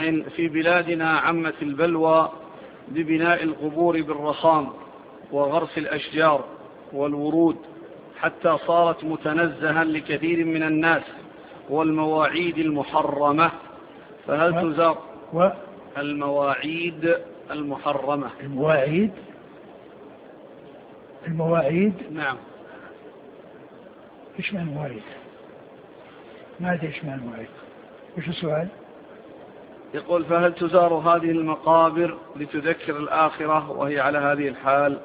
في بلادنا عمت البلوى ببناء القبور بالرخام وغرس الأشجار والورود حتى صارت متنزها لكثير من الناس والمواعيد المحرمة، فهل تزار المواعيد المحرمة؟ المواعيد نعم. إيش معنى المواعيد؟ ما أدري إيش معنى المواعيد. إيش السؤال؟ يقول فهل تزار هذه المقابر لتذكر الآخرة وهي على هذه الحال؟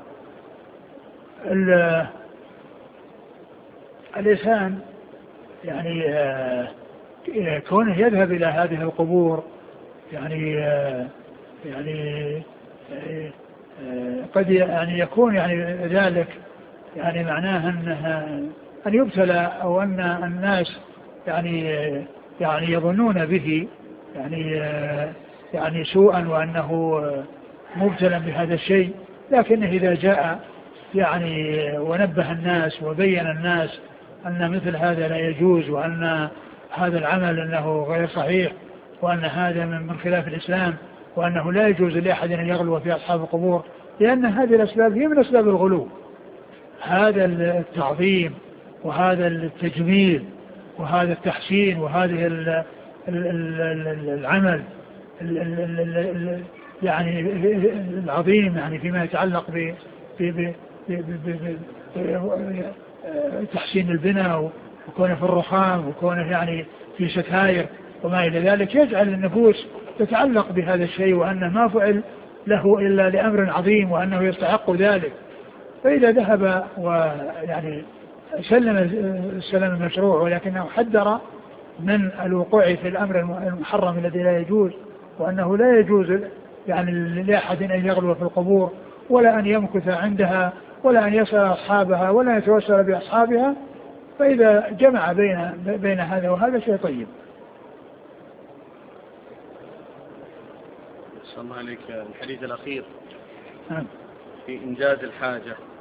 الإنسان يعني كونه يذهب إلى هذه القبور يعني قد يعني يكون يعني ذلك يعني معناه أن يبتلى أو أن الناس يعني يظنون به يعني سوءا وأنه مبتلى بهذا الشيء، لكنه إذا جاء يعني ونبه الناس وبين الناس أن مثل هذا لا يجوز، وأن هذا العمل أنه غير صحيح، وأن هذا من خلاف الإسلام، وأنه لا يجوز لأحد أن يغلو في أصحاب القبور، لأن هذه الأسباب هي من أسباب الغلو. هذا التعظيم وهذا التجميل وهذا التحسين وهذه العمل يعني العظيم يعني فيما يتعلق تحسين البناء وكونه في الرخام وكونه يعني في ستاير وما إلى ذلك، يجعل النفوس تتعلق بهذا الشيء وأنه ما فعل له إلا لأمر عظيم وأنه يستحق ذلك. فإذا ذهب ويعني سلم السلام المشروع ولكنه حذر من الوقوع في الأمر المحرم الذي لا يجوز، وأنه لا يجوز يعني لأحد أن يغلو في القبور ولا أن يمكث عندها ولا أن يسأل أصحابها ولا يتوسل بأصحابها، فإذا جمع بين هذا وهذا شيء طيب. صلى الله عليك. الحديث الأخير في إنجاز الحاجة